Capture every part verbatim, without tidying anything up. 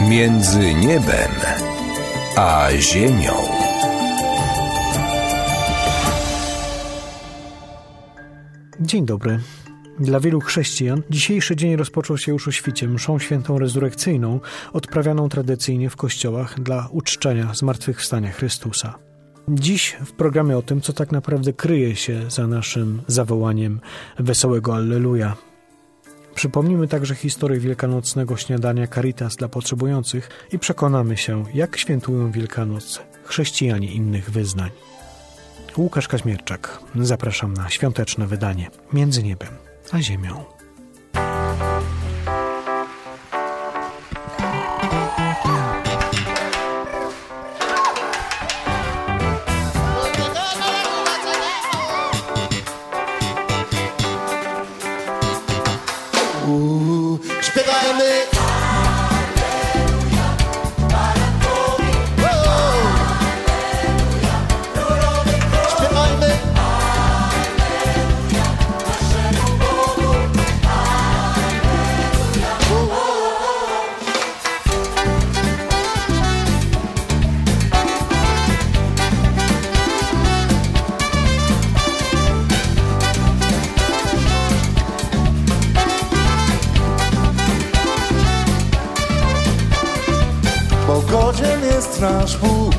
Między niebem a ziemią. Dzień dobry. Dla wielu chrześcijan dzisiejszy dzień rozpoczął się już o świcie mszą świętą rezurekcyjną, odprawianą tradycyjnie w kościołach dla uczczenia zmartwychwstania Chrystusa. Dziś w programie o tym, co tak naprawdę kryje się za naszym zawołaniem wesołego Alleluja. Przypomnimy także historię wielkanocnego śniadania Caritas dla potrzebujących i przekonamy się, jak świętują Wielkanoc chrześcijanie innych wyznań. Łukasz Kaźmierczak. Zapraszam na świąteczne wydanie Między niebem a ziemią. Uuu, śpiewajmy! Godzien jest nasz Bóg,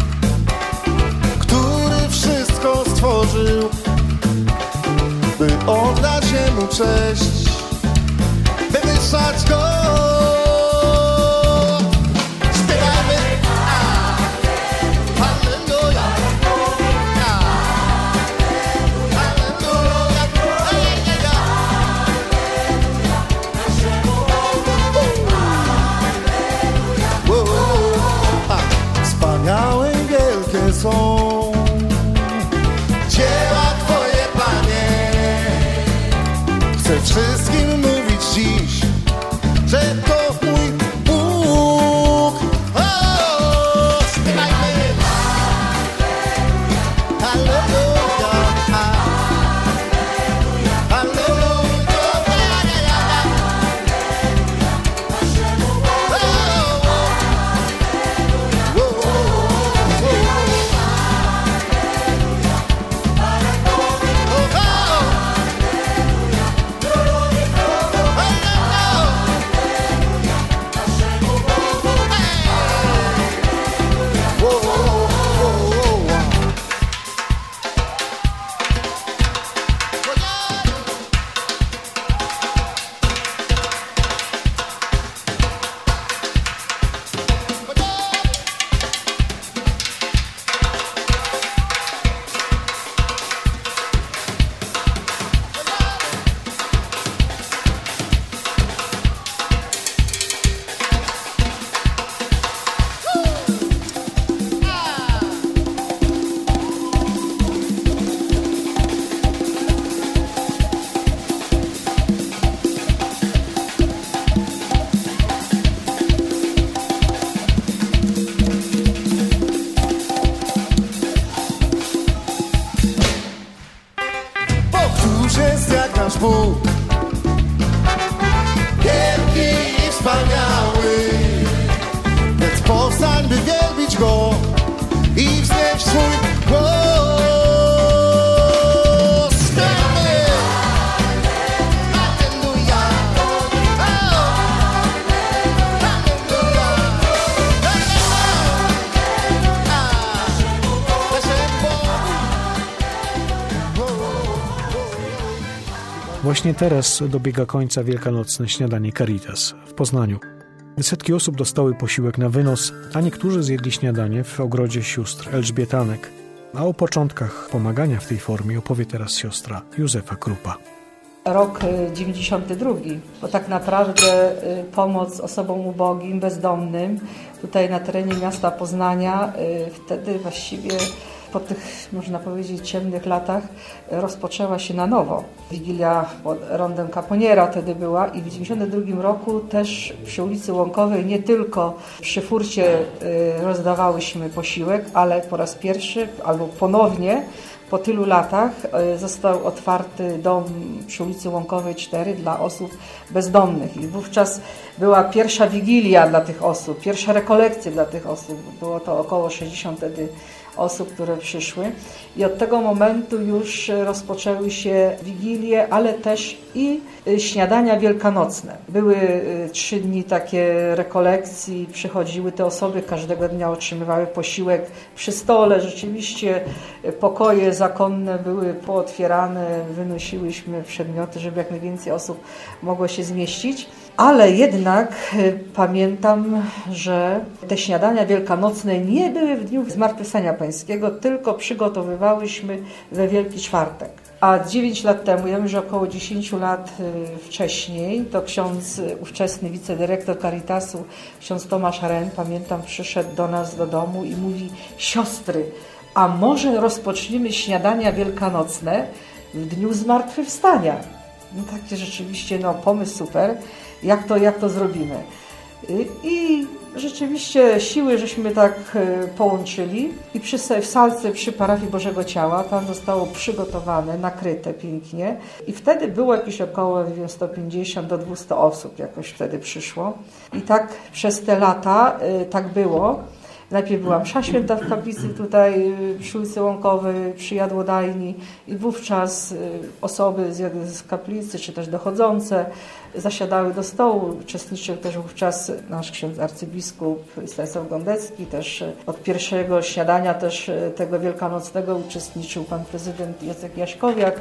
który wszystko stworzył, by oddać Jemu cześć, wywyższać Go. Śpiewajmy! Halleluja! Halleluja! Wspaniałe i wielkie są dzieła Twoje, Panie. Chcę wszystkim mówić dziś, że to mój Bóg. O, śpiewajmy! Halleluja! Halleluja! Jest jak nasz Bóg, wielki i wspaniały, więc powstań, by wielbić Go i wznieść swój głos. Śpiewamy! Halleluja! Właśnie teraz dobiega końca wielkanocne śniadanie Caritas w Poznaniu. Setki osób dostały posiłek na wynos, a niektórzy zjedli śniadanie w ogrodzie sióstr Elżbietanek. A o początkach pomagania w tej formie opowie teraz siostra Józefa Krupa. Rok dziewięćdziesiąty drugi, bo tak naprawdę pomoc osobom ubogim, bezdomnym tutaj na terenie miasta Poznania wtedy właściwie po tych, można powiedzieć, ciemnych latach rozpoczęła się na nowo. Wigilia pod rondem Caponiera wtedy była i w dziewięćdziesiątym drugim roku też przy ulicy Łąkowej nie tylko przy furcie rozdawałyśmy posiłek, ale po raz pierwszy albo ponownie po tylu latach został otwarty dom przy ulicy Łąkowej cztery dla osób bezdomnych i wówczas była pierwsza wigilia dla tych osób, pierwsza rekolekcja dla tych osób. Było to około sześćdziesiąt wtedy osób, które przyszły i od tego momentu już rozpoczęły się wigilie, ale też i śniadania wielkanocne. Były trzy dni takie rekolekcji, przychodziły te osoby, każdego dnia otrzymywały posiłek przy stole. Rzeczywiście pokoje zakonne były pootwierane, wynosiłyśmy przedmioty, żeby jak najwięcej osób mogło się zmieścić. Ale jednak pamiętam, że te śniadania wielkanocne nie były w dniu Zmartwychwstania Pańskiego, tylko przygotowywałyśmy we Wielki Czwartek. A dziewięć lat temu, ja myślę, że około dziesięć lat wcześniej, to ksiądz, ówczesny wicedyrektor Caritasu, ksiądz Tomasz Ren, pamiętam, przyszedł do nas do domu i mówi: siostry, a może rozpoczniemy śniadania wielkanocne w dniu Zmartwychwstania? No takie rzeczywiście, no pomysł super. Jak to, jak to zrobimy? I rzeczywiście siły żeśmy tak połączyli i przy, w salce przy parafii Bożego Ciała tam zostało przygotowane, nakryte pięknie i wtedy było jakieś około nie wiem, sto pięćdziesiąt do dwustu osób jakoś wtedy przyszło i tak przez te lata tak było. Najpierw była msza święta w kaplicy tutaj przy ulicy Łąkowej, przy jadłodajni i wówczas osoby z kaplicy, czy też dochodzące zasiadały do stołu. Uczestniczył też wówczas nasz ksiądz arcybiskup Stanisław Gondecki, też od pierwszego śniadania też tego wielkanocnego uczestniczył pan prezydent Jacek Jaśkowiak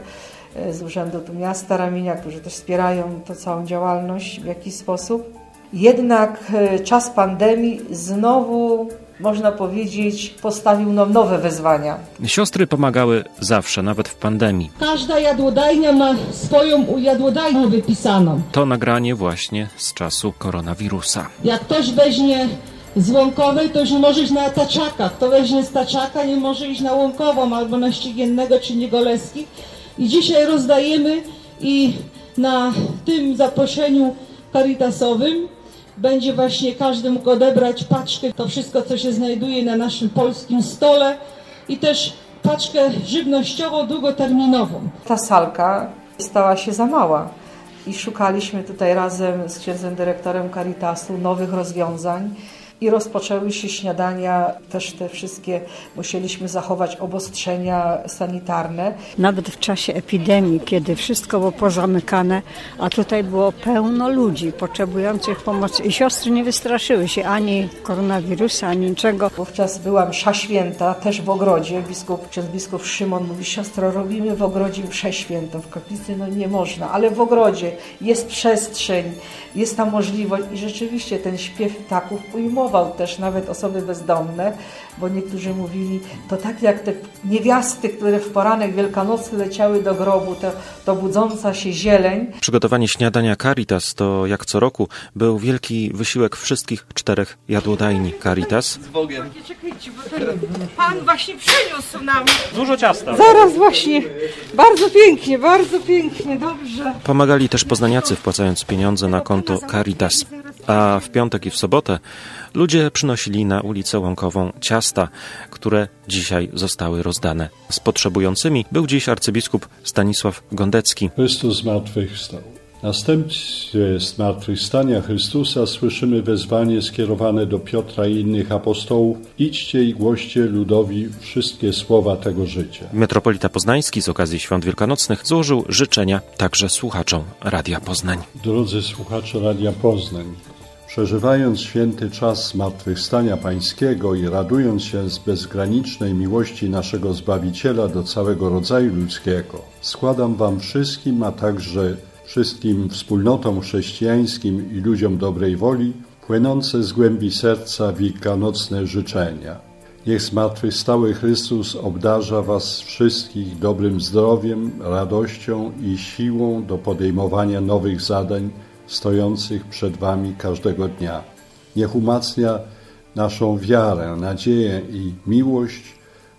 z Urzędu tu Miasta Ramienia, którzy też wspierają tę całą działalność w jakiś sposób. Jednak czas pandemii znowu, można powiedzieć, postawił nam nowe wyzwania. Siostry pomagały zawsze, nawet w pandemii. Każda jadłodajnia ma swoją jadłodajnię wypisaną. To nagranie właśnie z czasu koronawirusa. Jak ktoś weźmie z Łąkowej, to już nie może iść na Taczaka. Kto weźmie z Taczaka, nie może iść na Łąkową albo na Ściegiennego czy Niegoleskich. I dzisiaj rozdajemy i na tym zaproszeniu caritasowym będzie właśnie każdy mógł odebrać paczkę, to wszystko, co się znajduje na naszym polskim stole i też paczkę żywnościową, długoterminową. Ta salka stała się za mała i szukaliśmy tutaj razem z księdzem dyrektorem Caritasu nowych rozwiązań i rozpoczęły się śniadania, też te wszystkie musieliśmy zachować obostrzenia sanitarne. Nawet w czasie epidemii, kiedy wszystko było pozamykane, a tutaj było pełno ludzi potrzebujących pomocy i siostry nie wystraszyły się ani koronawirusa, ani niczego. Wówczas była msza święta, też w ogrodzie. Biskup, ksiądz biskup Szymon mówi: siostro, robimy w ogrodzie mszę świętą. W kaplicy no nie można, ale w ogrodzie jest przestrzeń, jest ta możliwość i rzeczywiście ten śpiew ptaków ujmował też nawet osoby bezdomne, bo niektórzy mówili, to tak jak te niewiasty, które w poranek wielkanocny leciały do grobu, to, to budząca się zieleń. Przygotowanie śniadania Caritas to jak co roku był wielki wysiłek wszystkich czterech jadłodajni Caritas. Z Bogiem. Czekajcie, bo ten pan właśnie przyniósł nam dużo ciasta. Zaraz właśnie. Bardzo pięknie, bardzo pięknie, dobrze. Pomagali też poznaniacy, wpłacając pieniądze na konto Caritas. A w piątek i w sobotę ludzie przynosili na ulicę Łąkową ciasta, które dzisiaj zostały rozdane. Z potrzebującymi był dziś arcybiskup Stanisław Gondecki. Chrystus zmartwychwstał. W następstwie zmartwychwstania Chrystusa słyszymy wezwanie skierowane do Piotra i innych apostołów: idźcie i głoście ludowi wszystkie słowa tego życia. Metropolita Poznański z okazji Świąt Wielkanocnych złożył życzenia także słuchaczom Radia Poznań. Drodzy słuchacze Radia Poznań, przeżywając święty czas zmartwychwstania Pańskiego i radując się z bezgranicznej miłości naszego Zbawiciela do całego rodzaju ludzkiego, składam Wam wszystkim, a także wszystkim wspólnotom chrześcijańskim i ludziom dobrej woli płynące z głębi serca wielkanocne życzenia. Niech zmartwychwstały Chrystus obdarza Was wszystkich dobrym zdrowiem, radością i siłą do podejmowania nowych zadań stojących przed Wami każdego dnia. Niech umacnia naszą wiarę, nadzieję i miłość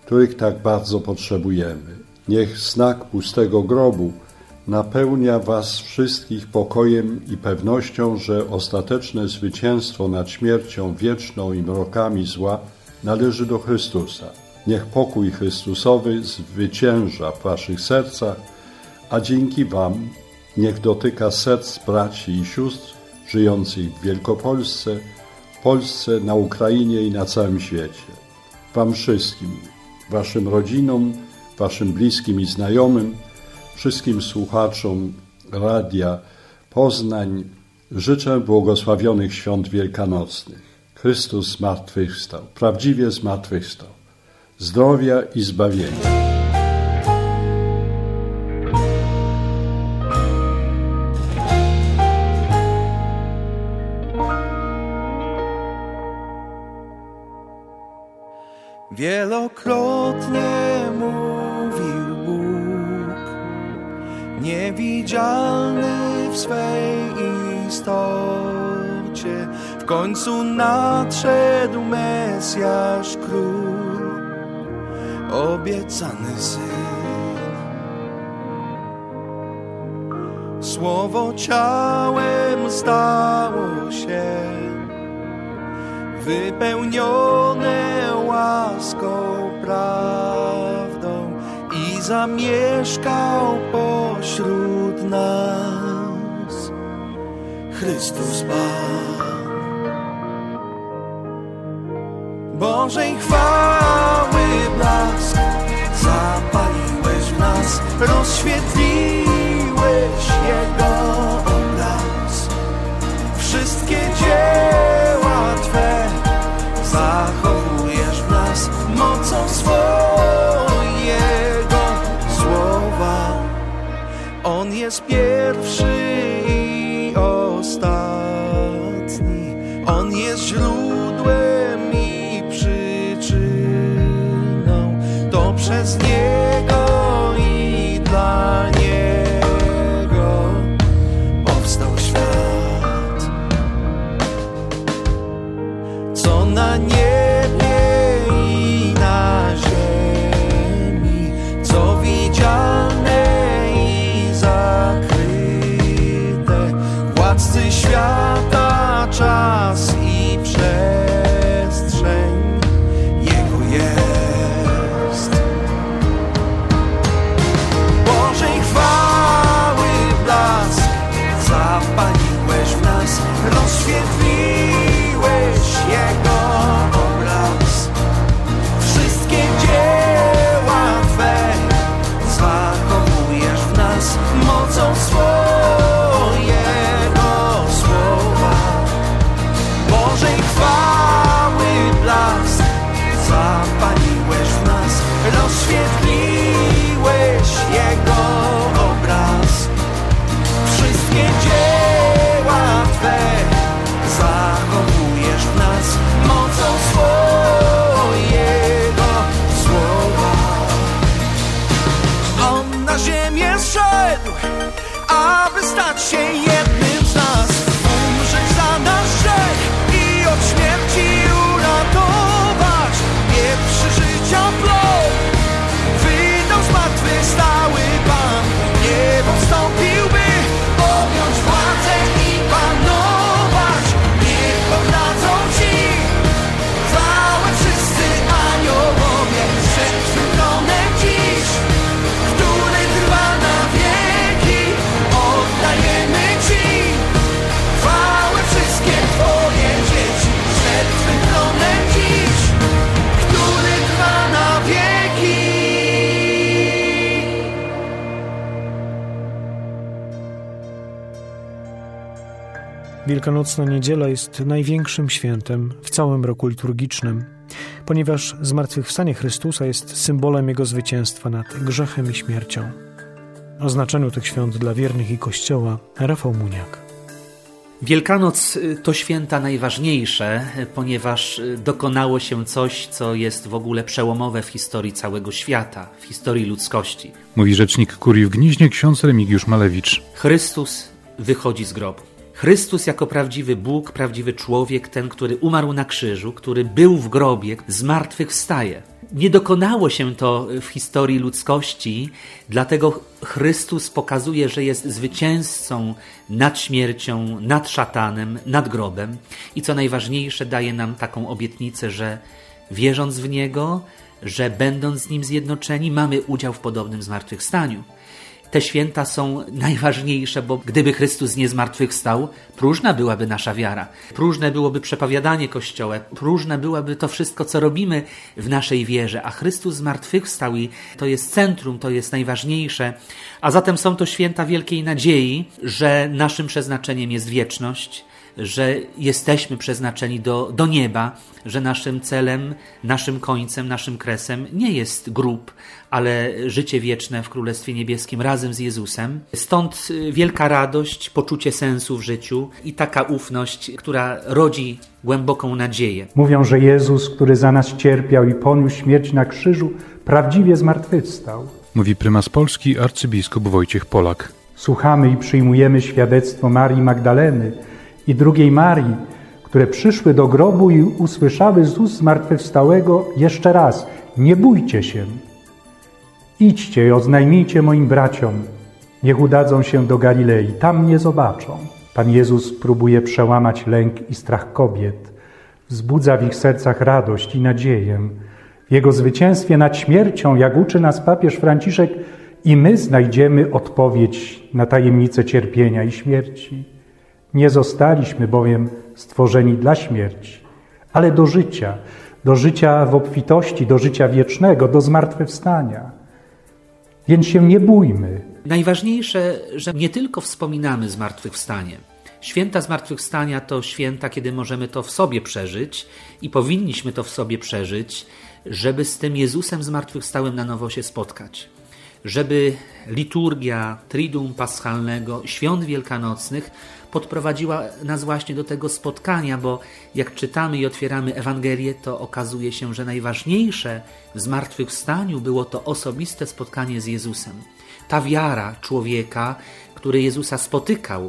których tak bardzo potrzebujemy. Niech znak pustego grobu napełnia was wszystkich pokojem i pewnością, że ostateczne zwycięstwo nad śmiercią wieczną i mrokami zła należy do Chrystusa. Niech pokój Chrystusowy zwycięża w waszych sercach, a dzięki wam niech dotyka serc braci i sióstr żyjących w Wielkopolsce, w Polsce, na Ukrainie i na całym świecie. Wam wszystkim, waszym rodzinom, waszym bliskim i znajomym, wszystkim słuchaczom Radia Poznań życzę błogosławionych świąt wielkanocnych. Chrystus zmartwychwstał, prawdziwie zmartwychwstał. Zdrowia i zbawienia. Wielokrotnie mówił Bóg, niewidzialny w swej istocie. W końcu nadszedł Mesjasz Król, obiecany Syn. Słowo ciałem stało się, wypełnione łaską, prawdą i zamieszkał pośród nas Chrystus Pan. Bożej chwały blask zapaliłeś w nas, rozświetliłeś Jego obraz. Wszystkie dzieła Twe zachowujesz w nas mocą swojego słowa. On jest pierwszy i ostatni, On jest źródłem i przyczyną. To przez Niego i dla Niego powstał świat. Co na niebie i na ziemi, co widzialne i zakryte, władcy świata, czas i przestrzeń Jego jest. Bożej chwały blask zapaliłeś w nas, rozświetliłeś Jego obraz. Wszystkie dzieła Twe zachowujesz w nas mocą swojego słowa. Bożej chwały blask zapaliłeś w nas, rozświetliłeś Jego obraz. Wszystkie dzieła Twe zachowujesz w nas mocą swojego słowa. On na ziemię zszedł, aby stać się jednym z nas, umrzeć za nasz grzech i od śmierci uratować. Pierwszy życia plon wydał zmartwychwstały Pan. Niebo wstąpił, by objąć władzę i panować. Niech oddadzą Ci chwałę wszyscy aniołowie przed Twym tronem dziś, który trwa na wieki. Oddajemy Ci chwałę wszystkie Twoje dzieci przed Twym tronem dziś, który trwa na wieki. Wielkanocna niedziela jest największym świętem w całym roku liturgicznym, ponieważ zmartwychwstanie Chrystusa jest symbolem Jego zwycięstwa nad grzechem i śmiercią. O znaczeniu tych świąt dla wiernych i Kościoła Rafał Muniak. Wielkanoc to święta najważniejsze, ponieważ dokonało się coś, co jest w ogóle przełomowe w historii całego świata, w historii ludzkości. Mówi rzecznik kurii w Gnieźnie, ksiądz Remigiusz Malewicz. Chrystus wychodzi z grobu. Chrystus jako prawdziwy Bóg, prawdziwy człowiek, ten, który umarł na krzyżu, który był w grobie, zmartwychwstaje. Nie dokonało się to w historii ludzkości, dlatego Chrystus pokazuje, że jest zwycięzcą nad śmiercią, nad szatanem, nad grobem i co najważniejsze daje nam taką obietnicę, że wierząc w Niego, że będąc z Nim zjednoczeni, mamy udział w podobnym zmartwychwstaniu. Te święta są najważniejsze, bo gdyby Chrystus nie zmartwychwstał, próżna byłaby nasza wiara. Próżne byłoby przepowiadanie Kościoła, próżne byłoby to wszystko, co robimy w naszej wierze, a Chrystus zmartwychwstał i to jest centrum, to jest najważniejsze. A zatem są to święta wielkiej nadziei, że naszym przeznaczeniem jest wieczność, że jesteśmy przeznaczeni do, do nieba, że naszym celem, naszym końcem, naszym kresem nie jest grób, ale życie wieczne w Królestwie Niebieskim razem z Jezusem. Stąd wielka radość, poczucie sensu w życiu i taka ufność, która rodzi głęboką nadzieję. Mówią, że Jezus, który za nas cierpiał i poniósł śmierć na krzyżu, prawdziwie zmartwychwstał. Mówi prymas Polski arcybiskup Wojciech Polak. Słuchamy i przyjmujemy świadectwo Marii Magdaleny i drugiej Marii, które przyszły do grobu i usłyszały z ust zmartwychwstałego jeszcze raz: nie bójcie się. Idźcie i oznajmijcie moim braciom, niech udadzą się do Galilei, tam mnie zobaczą. Pan Jezus próbuje przełamać lęk i strach kobiet, wzbudza w ich sercach radość i nadzieję. W Jego zwycięstwie nad śmiercią, jak uczy nas papież Franciszek, i my znajdziemy odpowiedź na tajemnicę cierpienia i śmierci. Nie zostaliśmy bowiem stworzeni dla śmierci, ale do życia, do życia w obfitości, do życia wiecznego, do zmartwychwstania. Więc się nie bójmy. Najważniejsze, że nie tylko wspominamy zmartwychwstanie. Święta zmartwychwstania to święta, kiedy możemy to w sobie przeżyć i powinniśmy to w sobie przeżyć, żeby z tym Jezusem zmartwychwstałym na nowo się spotkać. Żeby liturgia Triduum Paschalnego, świąt wielkanocnych podprowadziła nas właśnie do tego spotkania, bo jak czytamy i otwieramy Ewangelię, to okazuje się, że najważniejsze w zmartwychwstaniu było to osobiste spotkanie z Jezusem. Ta wiara człowieka, który Jezusa spotykał,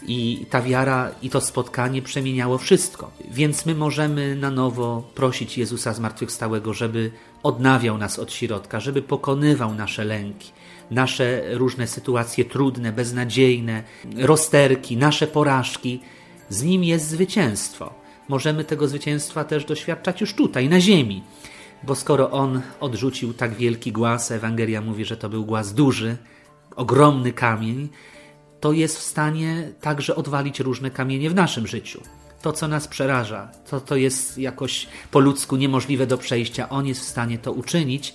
i ta wiara i to spotkanie przemieniało wszystko. Więc my możemy na nowo prosić Jezusa zmartwychwstałego, żeby odnawiał nas od środka, żeby pokonywał nasze lęki, nasze różne sytuacje trudne, beznadziejne, rozterki, nasze porażki. Z Nim jest zwycięstwo. Możemy tego zwycięstwa też doświadczać już tutaj, na ziemi. Bo skoro On odrzucił tak wielki głaz, Ewangelia mówi, że to był głaz duży, ogromny kamień, to jest w stanie także odwalić różne kamienie w naszym życiu. To, co nas przeraża, to, to jest jakoś po ludzku niemożliwe do przejścia, On jest w stanie to uczynić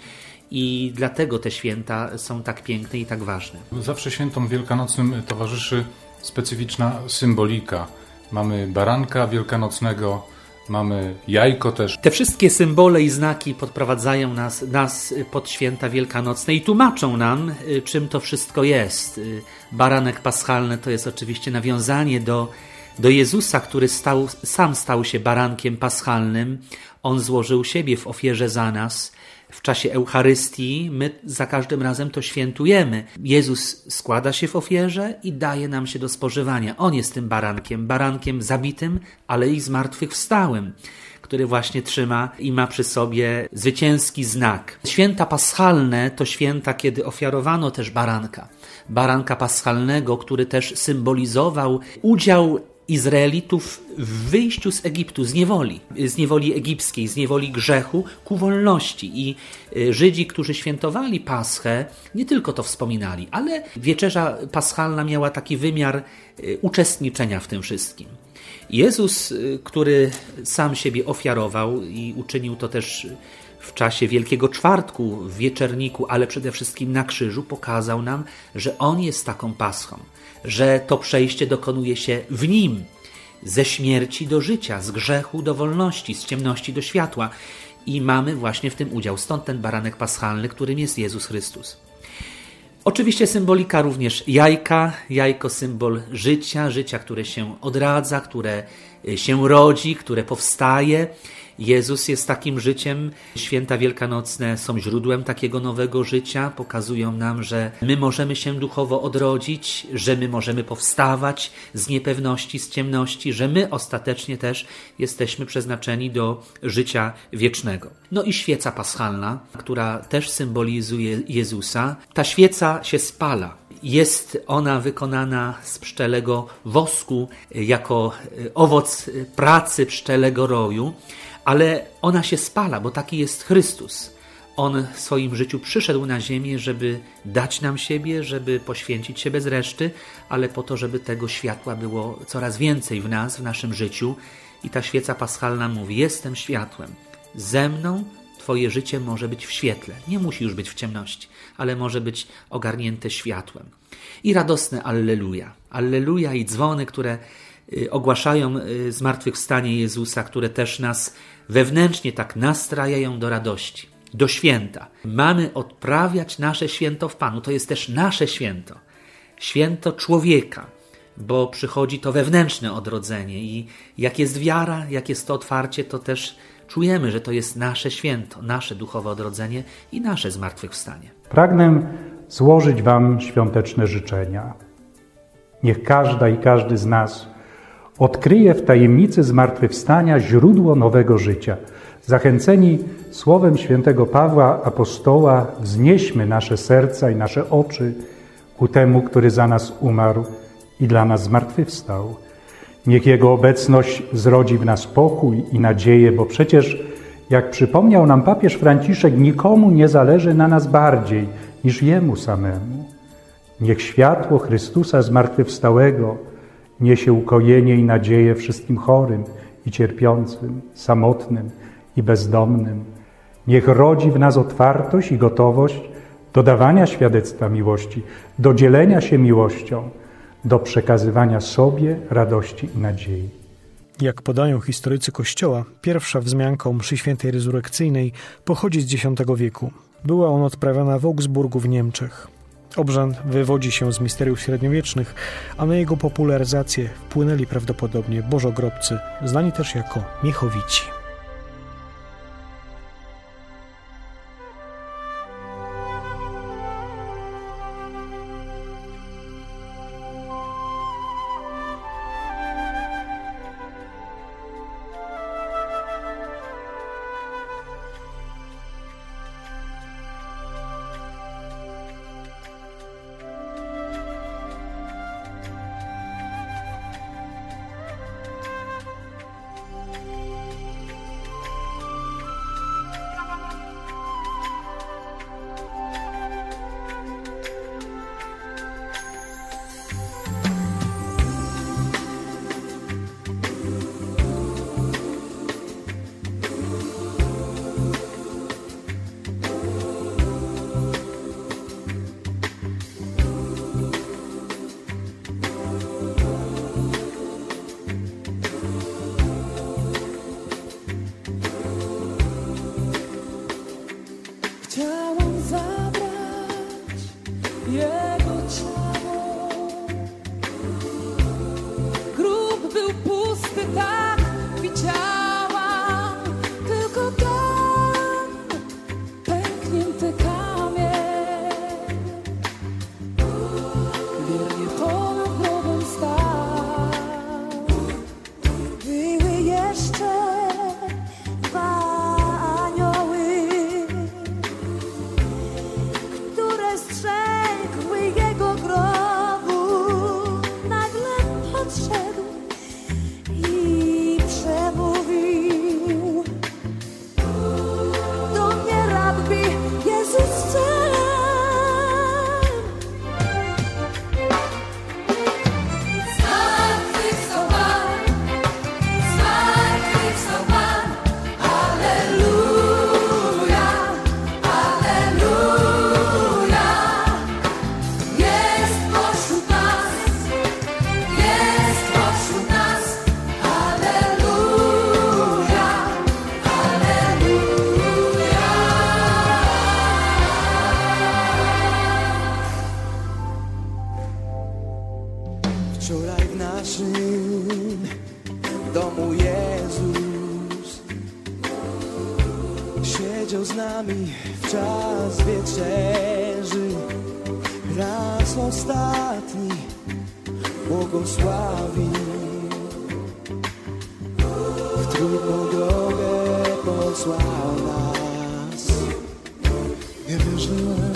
i dlatego te święta są tak piękne i tak ważne. Zawsze świętom wielkanocnym towarzyszy specyficzna symbolika. Mamy baranka wielkanocnego, mamy jajko też. Te wszystkie symbole i znaki podprowadzają nas, nas pod święta wielkanocne i tłumaczą nam, czym to wszystko jest. Baranek paschalny to jest oczywiście nawiązanie do, do Jezusa, który stał, sam stał się barankiem paschalnym. On złożył siebie w ofierze za nas. W czasie Eucharystii my za każdym razem to świętujemy. Jezus składa się w ofierze i daje nam się do spożywania. On jest tym barankiem, barankiem zabitym, ale i zmartwychwstałym, który właśnie trzyma i ma przy sobie zwycięski znak. Święta paschalne to święta, kiedy ofiarowano też baranka. Baranka paschalnego, który też symbolizował udział Izraelitów w wyjściu z Egiptu, z niewoli, z niewoli egipskiej, z niewoli grzechu ku wolności. I Żydzi, którzy świętowali Paschę, nie tylko to wspominali, ale wieczerza paschalna miała taki wymiar uczestniczenia w tym wszystkim. Jezus, który sam siebie ofiarował i uczynił to też w czasie Wielkiego Czwartku, w wieczerniku, ale przede wszystkim na krzyżu, pokazał nam, że On jest taką paschą, że to przejście dokonuje się w Nim, ze śmierci do życia, z grzechu do wolności, z ciemności do światła. I mamy właśnie w tym udział. Stąd ten baranek paschalny, którym jest Jezus Chrystus. Oczywiście symbolika również jajka. Jajko symbol życia, życia, które się odradza, które się rodzi, które powstaje. Jezus jest takim życiem. Święta wielkanocne są źródłem takiego nowego życia. Pokazują nam, że my możemy się duchowo odrodzić, że my możemy powstawać z niepewności, z ciemności, że my ostatecznie też jesteśmy przeznaczeni do życia wiecznego. No i świeca paschalna, która też symbolizuje Jezusa. Ta świeca się spala. Jest ona wykonana z pszczelego wosku jako owoc pracy pszczelego roju, ale ona się spala, bo taki jest Chrystus. On w swoim życiu przyszedł na ziemię, żeby dać nam siebie, żeby poświęcić się bez reszty, ale po to, żeby tego światła było coraz więcej w nas, w naszym życiu. I ta świeca paschalna mówi: jestem światłem. Ze mną Twoje życie może być w świetle. Nie musi już być w ciemności, ale może być ogarnięte światłem. I radosne Alleluja. Alleluja i dzwony, które ogłaszają zmartwychwstanie Jezusa, które też nas wewnętrznie tak nastrajają do radości, do święta. Mamy odprawiać nasze święto w Panu. To jest też nasze święto. Święto człowieka, bo przychodzi to wewnętrzne odrodzenie i jak jest wiara, jak jest to otwarcie, to też czujemy, że to jest nasze święto, nasze duchowe odrodzenie i nasze zmartwychwstanie. Pragnę złożyć Wam świąteczne życzenia. Niech każda i każdy z nas odkryje w tajemnicy zmartwychwstania źródło nowego życia. Zachęceni słowem świętego Pawła Apostoła, wznieśmy nasze serca i nasze oczy ku temu, który za nas umarł i dla nas zmartwychwstał. Niech Jego obecność zrodzi w nas pokój i nadzieję, bo przecież, jak przypomniał nam papież Franciszek, nikomu nie zależy na nas bardziej niż Jemu samemu. Niech światło Chrystusa zmartwychwstałego niesie ukojenie i nadzieję wszystkim chorym i cierpiącym, samotnym i bezdomnym. Niech rodzi w nas otwartość i gotowość do dawania świadectwa miłości, do dzielenia się miłością, do przekazywania sobie radości i nadziei. Jak podają historycy Kościoła, pierwsza wzmianka o mszy świętej rezurekcyjnej pochodzi z dziesiątego wieku. Była ona odprawiana w Augsburgu w Niemczech. Obrzęd wywodzi się z misteriów średniowiecznych, a na jego popularyzację wpłynęli prawdopodobnie bożogrobcy, znani też jako Miechowici. Chciałam zabrać jego ciało. Grób był pusty, tak widziałam, tylko tam pęknięty kamień. Wiernie ponad grobem stał. Były jeszcze dwa strzegły jego grobu, nagle podszedł i przemówił do mnie rabbi Jezus Cel. Zmartwychwstał Pan, zmartwychwstał Pan, Alleluja, Alleluja. Jest pośród nas, jest pośród nas, Alleluja, Alleluja. Wczoraj w naszym domu Jezus siedział z nami w czas wieczerzy, raz ostatni błogosławił. W trudną drogę posłał nas. Nie wierzyłem,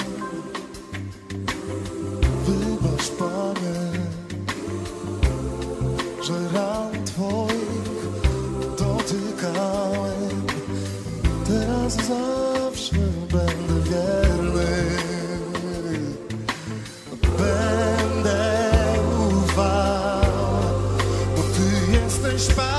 wybacz Panie, że ran Twoich dotykałem. Teraz zawsze będę wierny, będę ufał, bo Ty jesteś Pan.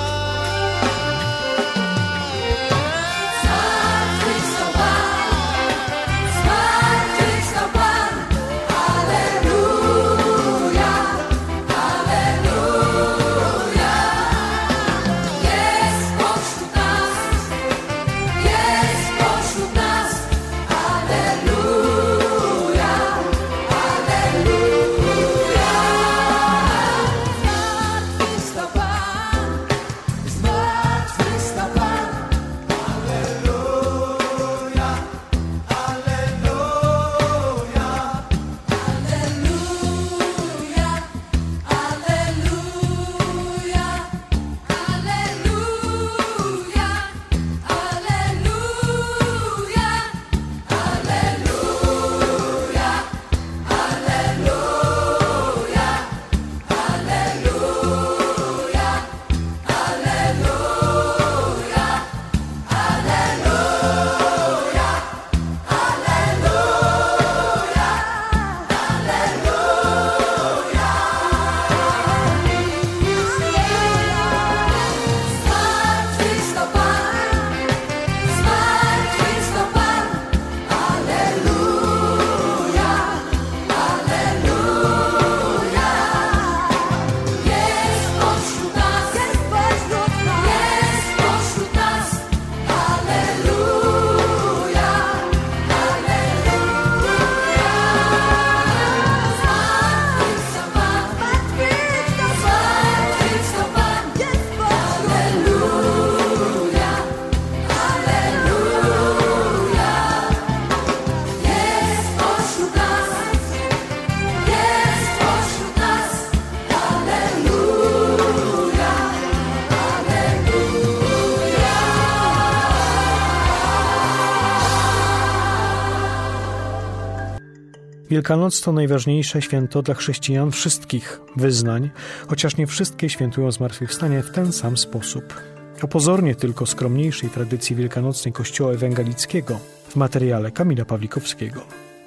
Wielkanoc to najważniejsze święto dla chrześcijan wszystkich wyznań, chociaż nie wszystkie świętują zmartwychwstanie w ten sam sposób. O pozornie tylko skromniejszej tradycji wielkanocnej Kościoła Ewangelickiego w materiale Kamila Pawlikowskiego.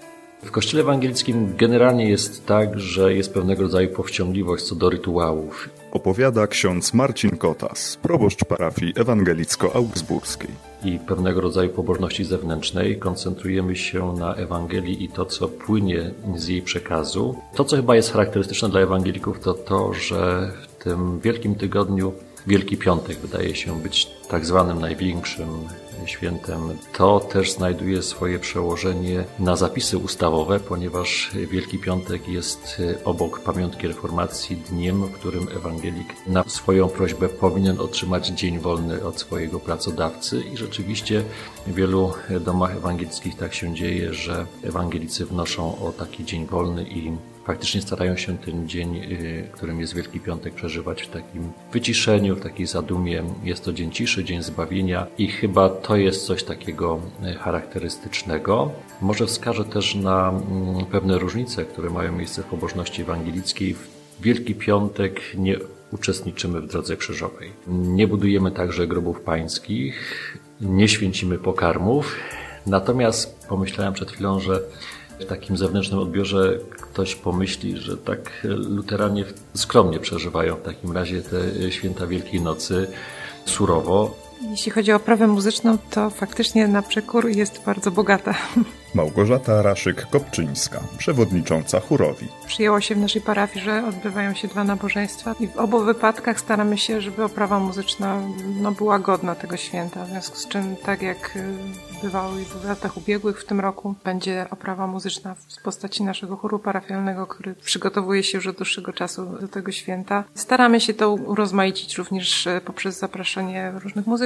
W Kościele Ewangelickim generalnie jest tak, że jest pewnego rodzaju powściągliwość co do rytuałów. Opowiada ksiądz Marcin Kotas, proboszcz parafii ewangelicko-augsburskiej. I pewnego rodzaju pobożności zewnętrznej koncentrujemy się na Ewangelii i to, co płynie z jej przekazu. To, co chyba jest charakterystyczne dla ewangelików, to to, że w tym Wielkim Tygodniu Wielki Piątek wydaje się być tak zwanym największym świętem. To też znajduje swoje przełożenie na zapisy ustawowe, ponieważ Wielki Piątek jest obok pamiątki reformacji dniem, w którym ewangelik na swoją prośbę powinien otrzymać dzień wolny od swojego pracodawcy i rzeczywiście w wielu domach ewangelickich tak się dzieje, że ewangelicy wnoszą o taki dzień wolny i faktycznie starają się ten dzień, którym jest Wielki Piątek, przeżywać w takim wyciszeniu, w takiej zadumie. Jest to dzień ciszy, dzień zbawienia i chyba to jest coś takiego charakterystycznego. Może wskażę też na pewne różnice, które mają miejsce w pobożności ewangelickiej. W Wielki Piątek nie uczestniczymy w drodze krzyżowej. Nie budujemy także grobów pańskich, nie święcimy pokarmów. Natomiast pomyślałem przed chwilą, że w takim zewnętrznym odbiorze ktoś pomyśli, że tak luteranie skromnie przeżywają w takim razie te święta Wielkiej Nocy, surowo. Jeśli chodzi o oprawę muzyczną, to faktycznie na przekór jest bardzo bogata. Małgorzata Raszyk-Kopczyńska, przewodnicząca chórowi. Przyjęło się w naszej parafii, że odbywają się dwa nabożeństwa i w obu wypadkach staramy się, żeby oprawa muzyczna no, była godna tego święta. W związku z czym, tak jak bywało i w latach ubiegłych, w tym roku będzie oprawa muzyczna w postaci naszego chóru parafialnego, który przygotowuje się już od dłuższego czasu do tego święta. Staramy się to urozmaicić również poprzez zapraszanie różnych muzyków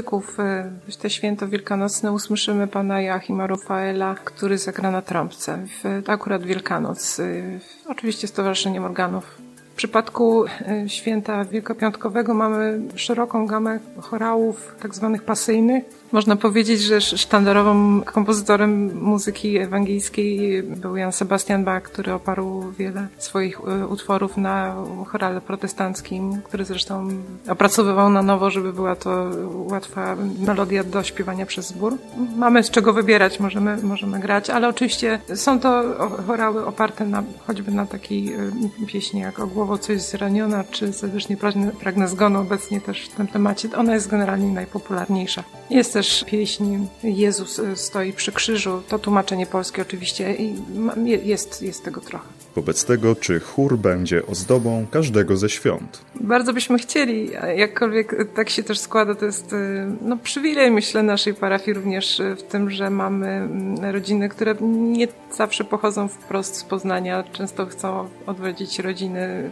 wierszyków w te święto wielkanocne usłyszymy pana Joachima Rafaela, który zagra na trąbce. W akurat Wielkanoc. Oczywiście z Towarzyszeniem Organów. W przypadku święta wielkopiątkowego mamy szeroką gamę chorałów tak zwanych pasyjnych. Można powiedzieć, że sztandarowym kompozytorem muzyki ewangelickiej był Jan Sebastian Bach, który oparł wiele swoich utworów na chorale protestanckim, który zresztą opracowywał na nowo, żeby była to łatwa melodia do śpiewania przez zbór. Mamy z czego wybierać, możemy, możemy grać, ale oczywiście są to chorały oparte na, choćby na takiej pieśni jak O głowo coś zraniona, czy Serdecznie pragnę, pragnę zgonu, obecnie też w tym temacie. Ona jest generalnie najpopularniejsza. Jest też pieśń Jezus stoi przy krzyżu. To tłumaczenie polskie oczywiście i jest, jest tego trochę. Wobec tego, czy chór będzie ozdobą każdego ze świąt? Bardzo byśmy chcieli, jakkolwiek tak się też składa, to jest no, przywilej, myślę, naszej parafii również w tym, że mamy rodziny, które nie zawsze pochodzą wprost z Poznania, często chcą odwiedzić rodziny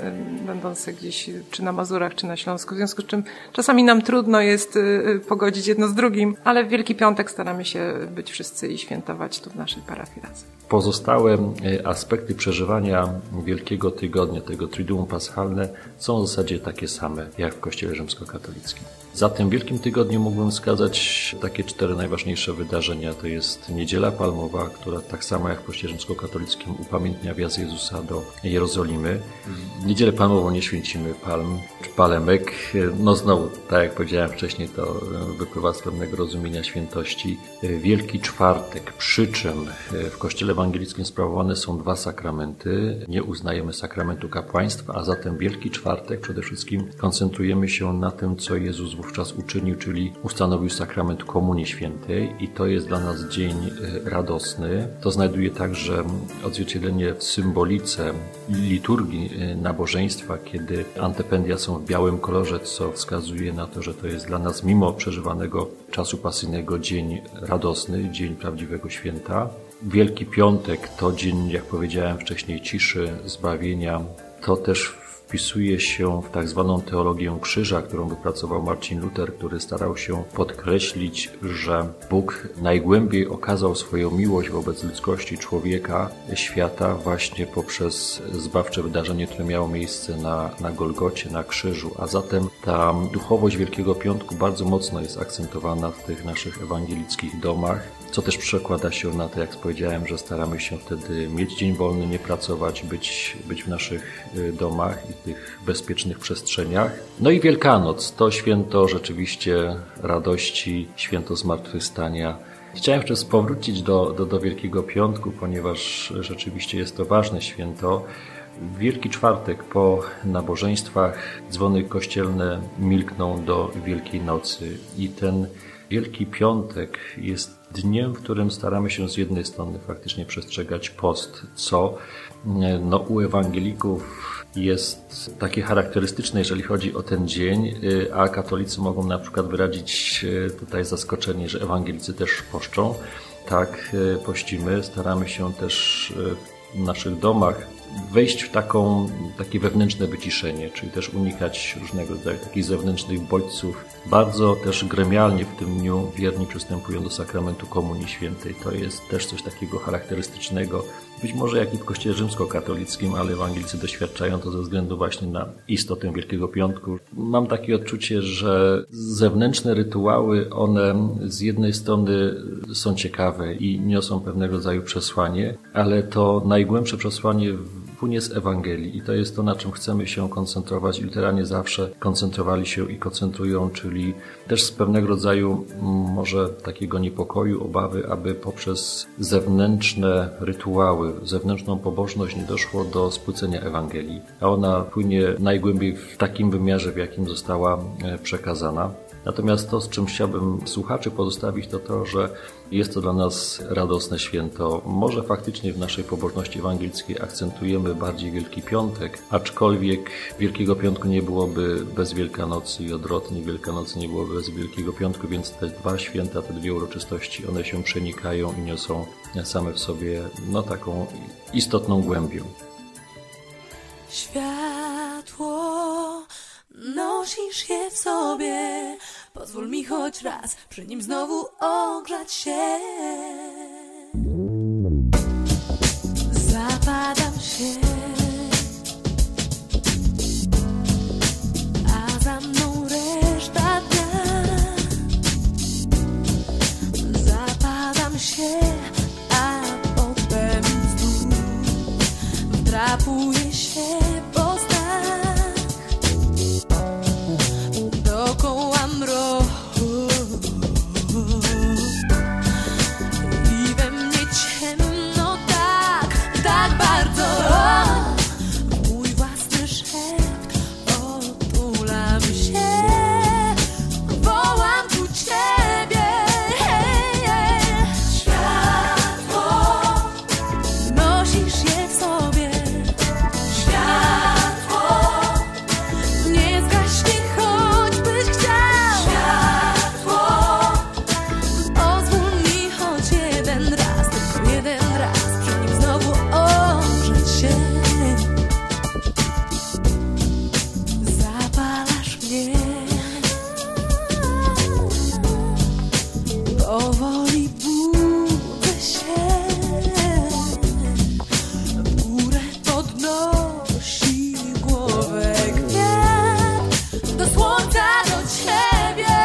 będące gdzieś czy na Mazurach, czy na Śląsku, w związku z czym czasami nam trudno jest pogodzić jedno z drugim, ale w Wielki Piątek staramy się być wszyscy i świętować tu w naszej parafii razem. Pozostałe aspekty przeżywania Wielkiego Tygodnia, tego Triduum Paschalne, są w zasadzie takie same jak w Kościele rzymskokatolickim. Za tym Wielkim Tygodniem mógłbym wskazać takie cztery najważniejsze wydarzenia. To jest Niedziela Palmowa, która tak samo jak w Kościele rzymskokatolickim upamiętnia wjazd Jezusa do Jerozolimy. W Niedzielę Palmową nie święcimy palm czy palemek. No znowu, tak jak powiedziałem wcześniej, to wypływa z pewnego rozumienia świętości. Wielki Czwartek, przy czym w Kościele ewangelickim sprawowane są dwa sakramenty. Nie uznajemy sakramentu kapłaństwa, a zatem Wielki Czwartek przede wszystkim koncentrujemy się na tym, co Jezus wówczas uczynił, czyli ustanowił sakrament Komunii Świętej i to jest dla nas dzień radosny. To znajduje także odzwierciedlenie w symbolice liturgii nabożeństwa, kiedy antependia są w białym kolorze, co wskazuje na to, że to jest dla nas mimo przeżywanego czasu pasyjnego dzień radosny, dzień prawdziwego święta. Wielki Piątek to dzień, jak powiedziałem wcześniej, ciszy, zbawienia. To też wpisuje się w tak zwaną teologię krzyża, którą wypracował Marcin Luther, który starał się podkreślić, że Bóg najgłębiej okazał swoją miłość wobec ludzkości, człowieka, świata właśnie poprzez zbawcze wydarzenie, które miało miejsce na, na Golgocie, na krzyżu. A zatem ta duchowość Wielkiego Piątku bardzo mocno jest akcentowana w tych naszych ewangelickich domach, co też przekłada się na to, jak powiedziałem, że staramy się wtedy mieć dzień wolny, nie pracować, być, być w naszych domach i tych bezpiecznych przestrzeniach. No i Wielkanoc, to święto rzeczywiście radości, święto zmartwychwstania. Chciałem jeszcze powrócić do, do, do Wielkiego Piątku, ponieważ rzeczywiście jest to ważne święto. W Wielki Czwartek po nabożeństwach dzwony kościelne milkną do Wielkiej Nocy i ten Wielki Piątek jest dniem, w którym staramy się z jednej strony faktycznie przestrzegać post, co no, u ewangelików jest takie charakterystyczne, jeżeli chodzi o ten dzień, a katolicy mogą na przykład wyrazić tutaj zaskoczenie, że ewangelicy też poszczą. Tak, pościmy, staramy się też w naszych domach wejść w taką, takie wewnętrzne wyciszenie, czyli też unikać różnego rodzaju takich zewnętrznych bodźców. Bardzo też gremialnie w tym dniu wierni przystępują do sakramentu Komunii Świętej. To jest też coś takiego charakterystycznego, być może jak i w Kościele rzymskokatolickim, ale ewangelicy doświadczają to ze względu właśnie na istotę Wielkiego Piątku. Mam takie odczucie, że zewnętrzne rytuały, one z jednej strony są ciekawe i niosą pewnego rodzaju przesłanie, ale to najgłębsze przesłanie płynie z Ewangelii i to jest to, na czym chcemy się koncentrować. Luteranie zawsze koncentrowali się i koncentrują, czyli też z pewnego rodzaju może takiego niepokoju, obawy, aby poprzez zewnętrzne rytuały, zewnętrzną pobożność nie doszło do spłycenia Ewangelii, a ona płynie najgłębiej w takim wymiarze, w jakim została przekazana. Natomiast to, z czym chciałbym słuchaczy pozostawić, to to, że jest to dla nas radosne święto. Może faktycznie w naszej pobożności ewangelickiej akcentujemy bardziej Wielki Piątek, aczkolwiek Wielkiego Piątku nie byłoby bez Wielkanocy i odwrotnie, Wielkanocy nie byłoby bez Wielkiego Piątku, więc te dwa święta, te dwie uroczystości, one się przenikają i niosą same w sobie no, taką istotną głębię. Światło nosisz je w sobie, Pozwól mi choć raz przy nim znowu ogrzać się. Zapadam się, a za mną reszta dnia. Zapadam się, a potem znów wdrapuję się po snach. Dookoła mroku i we mnie ciemno tak, tak bardzo. Mój własny szept, otulam się, wołam tu Ciebie. Światło, nosisz je w sobie. Światło, nie zgaśnie, choćbyś chciał. Światło, pozwól mi choć jeden raz, tylko jeden raz przy nim znowu ogrzeć się. Zapalasz mnie, powoli budzę się. W górę podnosi głowę kwiat, do słońca, do Ciebie.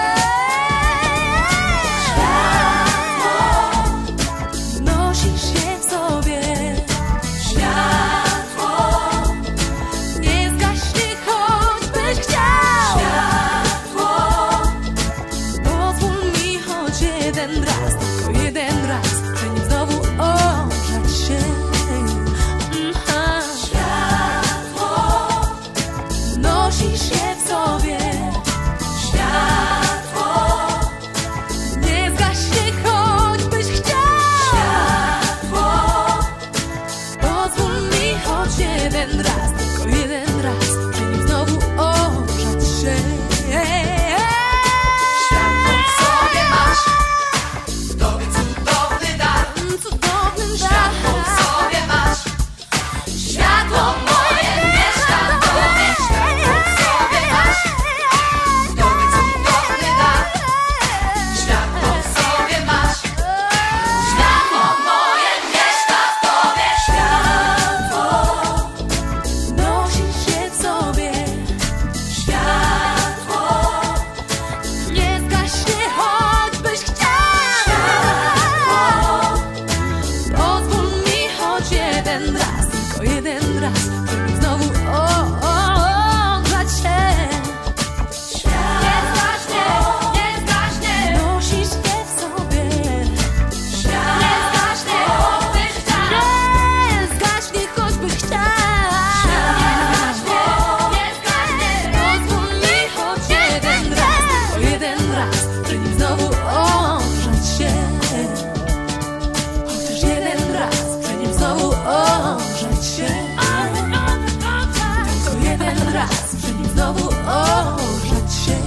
Światło, nosisz je w sobie. Światło, nie zgaśnie, choćbyś chciał. Światło, pozwól mi choć jeden raz, tylko jeden raz przy nim znowu ogrzać się. Mhm. Światło, nosisz je w sobie. Światło, nie zgaśnie, choćbyś chciał. Światło, pozwól mi choć jeden raz, tylko jeden raz przy nim znowu ogrzać się. Światło w sobie masz, w tobie cudowny dar. Cudowny dar. Światło w sobie masz, światło moje mieszka w tobie. Światło w sobie masz, w tobie cudowny dar. Światło w sobie masz, światło moje mieszka w tobie. Światło, nosisz je w sobie. Światło, nie zgaśnie, choćbyś chciał. Światło, pozwól mi choć jeden raz, tylko jeden raz przy nim znowu ogrzać się. Światło, nie zgaśnie, nosisz je w sobie. Światło, nie zgaśnie, choćbyś chciał. Światło, nie zgaśnie, pozwól mi choć jeden raz, tylko jeden raz przy nim znowu ogrzać się. Chociaż jeden raz przy nim znowu ogrzać się. Tylko jeden raz przy nim znowu ogrzać się.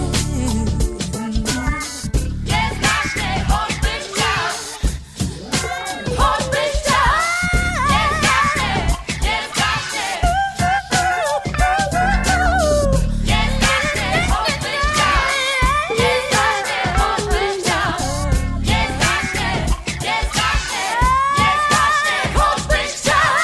Nie zgaśnie, choćbyś chciał. Choćbyś chciał. Nie zgaśnie, nie zgaśnie. Nie zgaśnie, choćbyś chciał. Nie zgaśnie, choćbyś chciał. Nie zgaśnie, nie zgaśnie, nie zgaśnie, choćbyś chciał.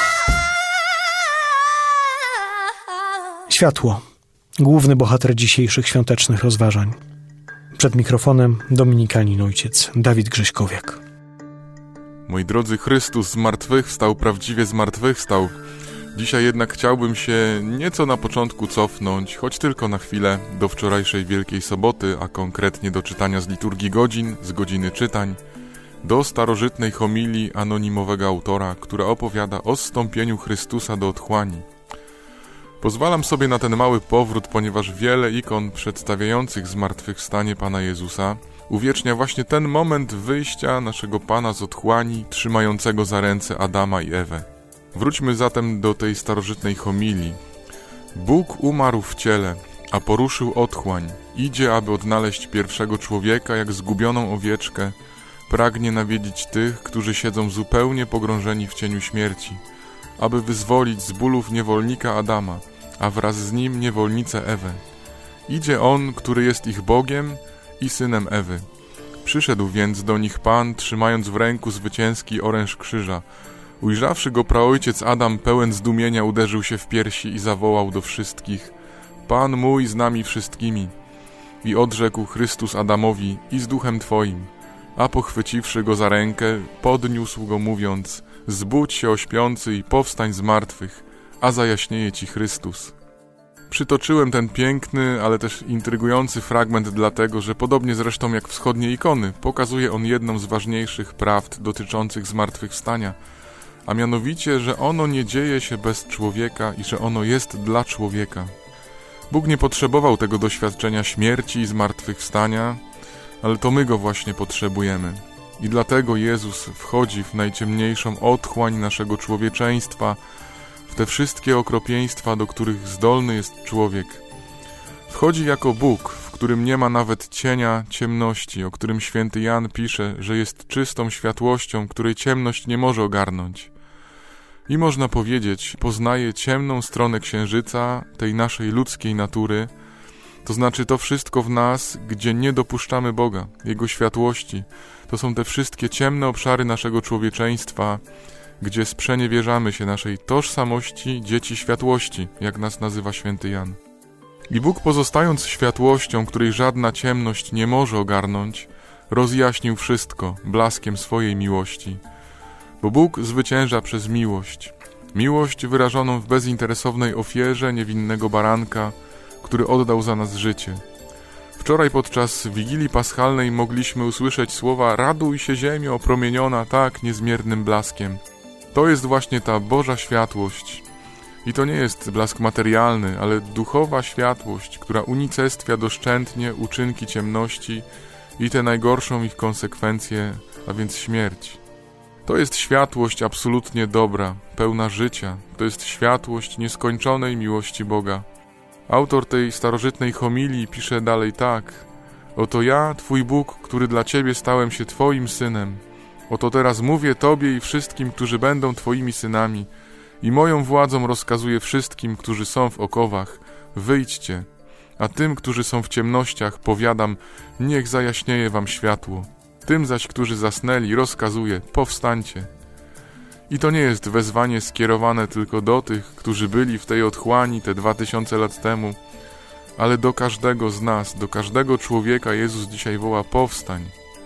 Światło. Główny bohater dzisiejszych świątecznych rozważań. Przed mikrofonem dominikanin ojciec Dawid Grześkowiak. Moi drodzy, Chrystus zmartwychwstał, prawdziwie zmartwychwstał. Dzisiaj jednak chciałbym się nieco na początku cofnąć, choć tylko na chwilę, do wczorajszej Wielkiej Soboty, a konkretnie do czytania z liturgii godzin, z godziny czytań, do starożytnej homilii anonimowego autora, która opowiada o zstąpieniu Chrystusa do otchłani. Pozwalam sobie na ten mały powrót, ponieważ wiele ikon przedstawiających zmartwychwstanie Pana Jezusa uwiecznia właśnie ten moment wyjścia naszego Pana z otchłani, trzymającego za ręce Adama i Ewę. Wróćmy zatem do tej starożytnej homilii. Bóg umarł w ciele, a poruszył otchłań. Idzie, aby odnaleźć pierwszego człowieka jak zgubioną owieczkę. Pragnie nawiedzić tych, którzy siedzą zupełnie pogrążeni w cieniu śmierci, aby wyzwolić z bólów niewolnika Adama, a wraz z nim niewolnicę Ewę. Idzie On, który jest ich Bogiem i synem Ewy. Przyszedł więc do nich Pan, trzymając w ręku zwycięski oręż krzyża. Ujrzawszy go praojciec Adam, pełen zdumienia, uderzył się w piersi i zawołał do wszystkich: Pan mój z nami wszystkimi. I odrzekł Chrystus Adamowi: i z duchem twoim. A pochwyciwszy go za rękę, podniósł go, mówiąc: zbudź się, o śpiący, i powstań z martwych, a zajaśnieje ci Chrystus. Przytoczyłem ten piękny, ale też intrygujący fragment dlatego, że podobnie zresztą jak wschodnie ikony, pokazuje on jedną z ważniejszych prawd dotyczących zmartwychwstania, a mianowicie, że ono nie dzieje się bez człowieka i że ono jest dla człowieka. Bóg nie potrzebował tego doświadczenia śmierci i zmartwychwstania, ale to my go właśnie potrzebujemy. I dlatego Jezus wchodzi w najciemniejszą otchłań naszego człowieczeństwa, w te wszystkie okropieństwa, do których zdolny jest człowiek. Wchodzi jako Bóg, w którym nie ma nawet cienia ciemności, o którym święty Jan pisze, że jest czystą światłością, której ciemność nie może ogarnąć. I można powiedzieć, poznaje ciemną stronę księżyca, tej naszej ludzkiej natury, to znaczy to wszystko w nas, gdzie nie dopuszczamy Boga, Jego światłości. To są te wszystkie ciemne obszary naszego człowieczeństwa, gdzie sprzeniewierzamy się naszej tożsamości dzieci światłości, jak nas nazywa święty Jan. I Bóg, pozostając światłością, której żadna ciemność nie może ogarnąć, rozjaśnił wszystko blaskiem swojej miłości. Bo Bóg zwycięża przez miłość. Miłość wyrażoną w bezinteresownej ofierze niewinnego baranka, który oddał za nas życie. Wczoraj podczas Wigilii Paschalnej mogliśmy usłyszeć słowa: raduj się ziemio opromieniona tak niezmiernym blaskiem. To jest właśnie ta Boża światłość. I to nie jest blask materialny, ale duchowa światłość, która unicestwia doszczętnie uczynki ciemności i tę najgorszą ich konsekwencję, a więc śmierć. To jest światłość absolutnie dobra, pełna życia. To jest światłość nieskończonej miłości Boga. Autor tej starożytnej homilii pisze dalej tak: oto ja, Twój Bóg, który dla Ciebie stałem się Twoim synem. Oto teraz mówię Tobie i wszystkim, którzy będą Twoimi synami, i moją władzą rozkazuję wszystkim, którzy są w okowach: wyjdźcie, a tym, którzy są w ciemnościach, powiadam: niech zajaśnieje wam światło. Tym zaś, którzy zasnęli, rozkazuję: powstańcie. I to nie jest wezwanie skierowane tylko do tych, którzy byli w tej otchłani te dwa tysiące lat temu, ale do każdego z nas, do każdego człowieka Jezus dzisiaj woła: powstań.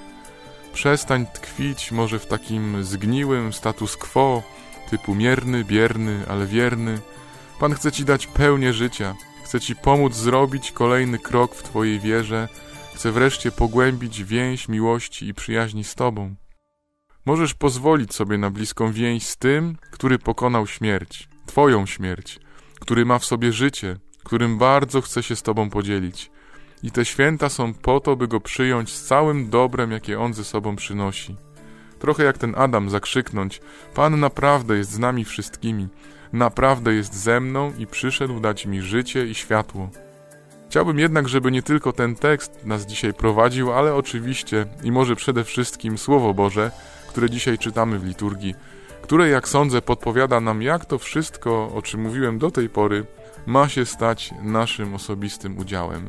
Przestań tkwić może w takim zgniłym status quo, typu mierny, bierny, ale wierny. Pan chce Ci dać pełnię życia, chce Ci pomóc zrobić kolejny krok w Twojej wierze, chce wreszcie pogłębić więź miłości i przyjaźni z Tobą. Możesz pozwolić sobie na bliską więź z tym, który pokonał śmierć, Twoją śmierć, który ma w sobie życie, którym bardzo chce się z Tobą podzielić. I te święta są po to, by Go przyjąć z całym dobrem, jakie On ze sobą przynosi. Trochę jak ten Adam zakrzyknąć: Pan naprawdę jest z nami wszystkimi, naprawdę jest ze mną i przyszedł dać mi życie i światło. Chciałbym jednak, żeby nie tylko ten tekst nas dzisiaj prowadził, ale oczywiście i może przede wszystkim Słowo Boże, które dzisiaj czytamy w liturgii, które, jak sądzę, podpowiada nam, jak to wszystko, o czym mówiłem do tej pory, ma się stać naszym osobistym udziałem.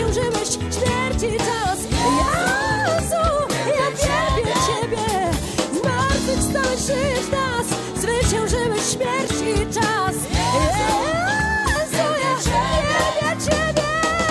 Zwyciężyłeś śmierci czas. Jezu, ja wielbię Ciebie. czas. Jezu, ja wielbię Ciebie.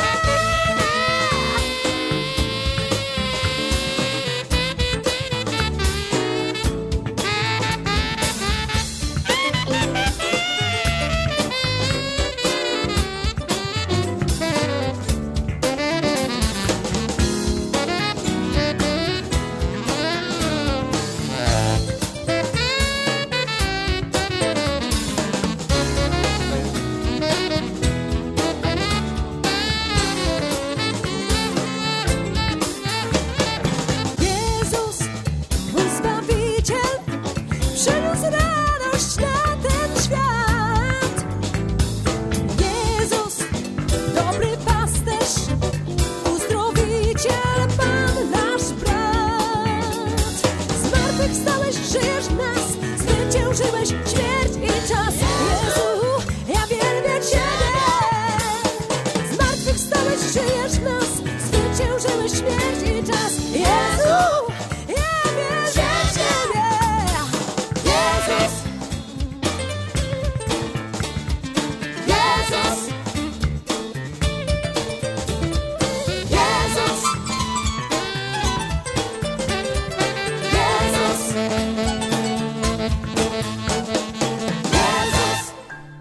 Jezus, mój Zbawiciel, przyniósł radość na ten świat. Jezus, dobry pasterz, uzdrowiciel, Pan nasz brat. Zmartwychwstałeś, żyjesz w nas, zwyciężyłeś śmierć i czas. Jezu, ja wielbię Ciebie. Zmartwychwstałeś, żyjesz w nas, zwyciężyłeś śmierć i czas. Jezu, ja wielbię Ciebie. Jezus, Jezus, Jezus, Jezus, Jezus.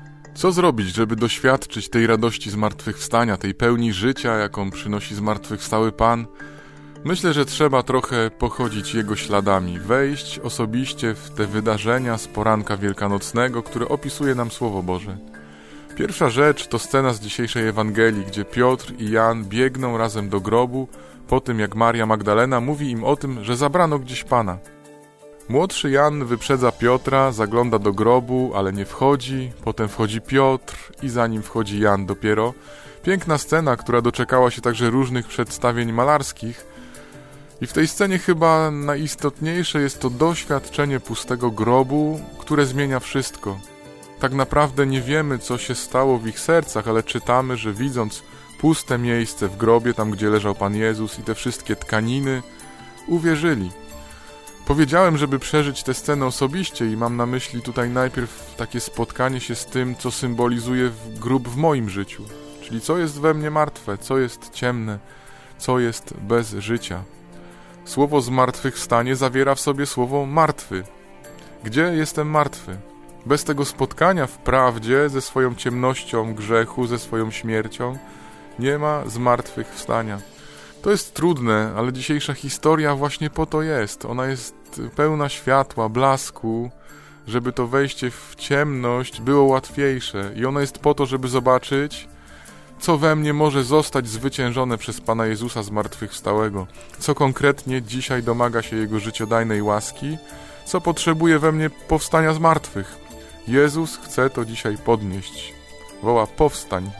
Co zrobić, żeby doświadczyć tej radości zmartwychwstania, tej pełni życia, jaką przynosi zmartwychwstały Pan? Myślę, że trzeba trochę pochodzić Jego śladami, wejść osobiście w te wydarzenia z poranka wielkanocnego, które opisuje nam Słowo Boże. Pierwsza rzecz to scena z dzisiejszej Ewangelii, gdzie Piotr i Jan biegną razem do grobu, po tym jak Maria Magdalena mówi im o tym, że zabrano gdzieś Pana. Młodszy Jan wyprzedza Piotra, zagląda do grobu, ale nie wchodzi, potem wchodzi Piotr i za nim wchodzi Jan dopiero. Piękna scena, która doczekała się także różnych przedstawień malarskich. I w tej scenie chyba najistotniejsze jest to doświadczenie pustego grobu, które zmienia wszystko. Tak naprawdę nie wiemy, co się stało w ich sercach, ale czytamy, że widząc puste miejsce w grobie, tam gdzie leżał Pan Jezus i te wszystkie tkaniny, uwierzyli. Powiedziałem, żeby przeżyć tę scenę osobiście i mam na myśli tutaj najpierw takie spotkanie się z tym, co symbolizuje grób w moim życiu. Czyli co jest we mnie martwe, co jest ciemne, co jest bez życia. Słowo zmartwychwstanie zawiera w sobie słowo martwy. Gdzie jestem martwy? Bez tego spotkania w prawdzie ze swoją ciemnością grzechu, ze swoją śmiercią, nie ma zmartwychwstania. To jest trudne, ale dzisiejsza historia właśnie po to jest. Ona jest pełna światła, blasku, żeby to wejście w ciemność było łatwiejsze. I ona jest po to, żeby zobaczyć, co we mnie może zostać zwyciężone przez Pana Jezusa zmartwychwstałego. Co konkretnie dzisiaj domaga się Jego życiodajnej łaski, co potrzebuje we mnie powstania z martwych. Jezus chce to dzisiaj podnieść. Woła: powstań.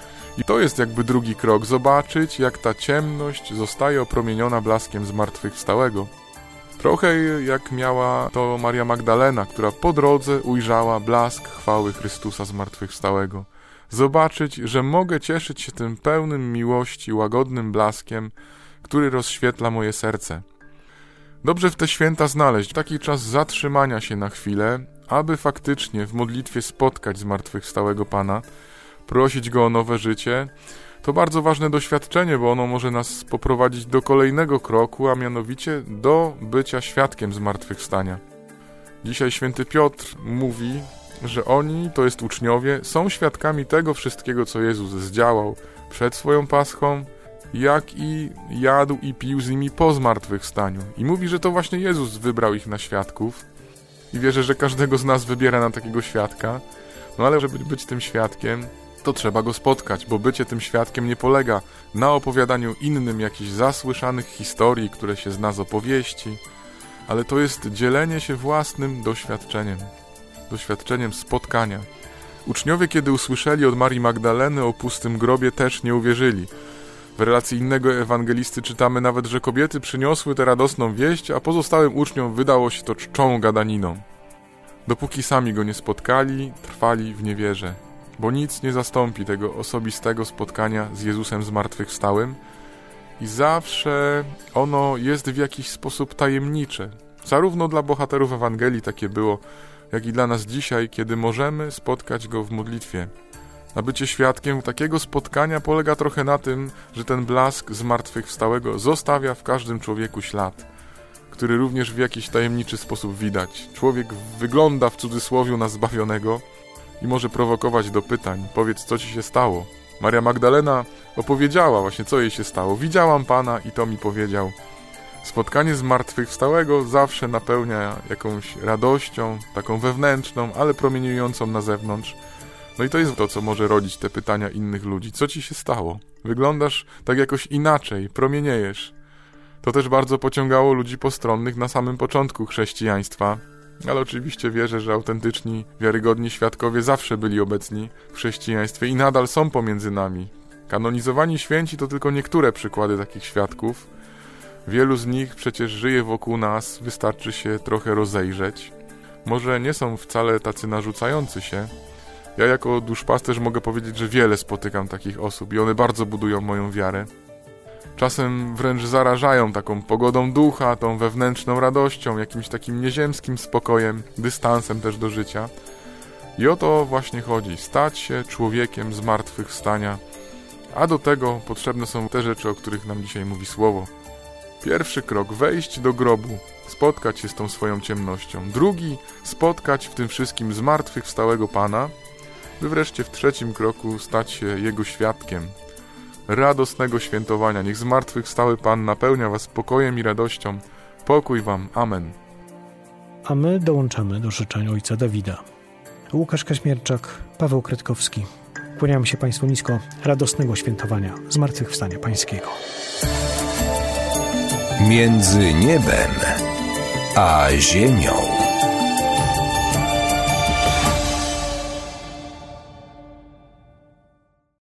I to jest jakby drugi krok, zobaczyć, jak ta ciemność zostaje opromieniona blaskiem zmartwychwstałego. Trochę jak miała to Maria Magdalena, która po drodze ujrzała blask chwały Chrystusa zmartwychwstałego. Zobaczyć, że mogę cieszyć się tym pełnym miłości, łagodnym blaskiem, który rozświetla moje serce. Dobrze w te święta znaleźć taki czas zatrzymania się na chwilę, aby faktycznie w modlitwie spotkać zmartwychwstałego Pana, prosić Go o nowe życie. To bardzo ważne doświadczenie, bo ono może nas poprowadzić do kolejnego kroku, a mianowicie do bycia świadkiem zmartwychwstania. Dzisiaj święty Piotr mówi, że oni, to jest uczniowie, są świadkami tego wszystkiego, co Jezus zdziałał przed swoją paschą, jak i jadł i pił z nimi po zmartwychwstaniu. I mówi, że to właśnie Jezus wybrał ich na świadków i wierzę, że każdego z nas wybiera na takiego świadka. No ale żeby być tym świadkiem, to trzeba go spotkać, bo bycie tym świadkiem nie polega na opowiadaniu innym jakichś zasłyszanych historii, które się zna z opowieści, ale to jest dzielenie się własnym doświadczeniem, doświadczeniem spotkania. Uczniowie, kiedy usłyszeli od Marii Magdaleny o pustym grobie, też nie uwierzyli. W relacji innego ewangelisty czytamy nawet, że kobiety przyniosły tę radosną wieść, a pozostałym uczniom wydało się to czczą gadaniną. Dopóki sami go nie spotkali, trwali w niewierze, bo nic nie zastąpi tego osobistego spotkania z Jezusem zmartwychwstałym i zawsze ono jest w jakiś sposób tajemnicze. Zarówno dla bohaterów Ewangelii takie było jak i dla nas dzisiaj, kiedy możemy spotkać Go w modlitwie. A bycie świadkiem takiego spotkania polega trochę na tym, że ten blask zmartwychwstałego zostawia w każdym człowieku ślad, który również w jakiś tajemniczy sposób widać. Człowiek wygląda w cudzysłowiu na zbawionego i może prowokować do pytań. Powiedz, co ci się stało? Maria Magdalena opowiedziała właśnie, co jej się stało. Widziałam Pana i to mi powiedział. Spotkanie zmartwychwstałego zawsze napełnia jakąś radością, taką wewnętrzną, ale promieniującą na zewnątrz. No i to jest to, co może rodzić te pytania innych ludzi. Co ci się stało? Wyglądasz tak jakoś inaczej, promieniejesz. To też bardzo pociągało ludzi postronnych na samym początku chrześcijaństwa, ale oczywiście wierzę, że autentyczni, wiarygodni świadkowie zawsze byli obecni w chrześcijaństwie i nadal są pomiędzy nami. Kanonizowani święci to tylko niektóre przykłady takich świadków. Wielu z nich przecież żyje wokół nas, wystarczy się trochę rozejrzeć. Może nie są wcale tacy narzucający się. Ja jako duszpasterz mogę powiedzieć, że wiele spotykam takich osób i one bardzo budują moją wiarę. Czasem wręcz zarażają taką pogodą ducha, tą wewnętrzną radością, jakimś takim nieziemskim spokojem, dystansem też do życia. I o to właśnie chodzi, stać się człowiekiem zmartwychwstania, a do tego potrzebne są te rzeczy, o których nam dzisiaj mówi Słowo. Pierwszy krok, wejść do grobu, spotkać się z tą swoją ciemnością. Drugi, spotkać w tym wszystkim zmartwychwstałego Pana, by wreszcie w trzecim kroku stać się Jego świadkiem. Radosnego świętowania. Niech zmartwychwstały Pan napełnia was spokojem i radością. Pokój wam. Amen. A my dołączamy do życzeń ojca Dawida. Łukasz Kaźmierczak, Paweł Kretkowski. Kłaniamy się Państwu nisko. Radosnego świętowania zmartwychwstania Pańskiego. Między niebem a ziemią.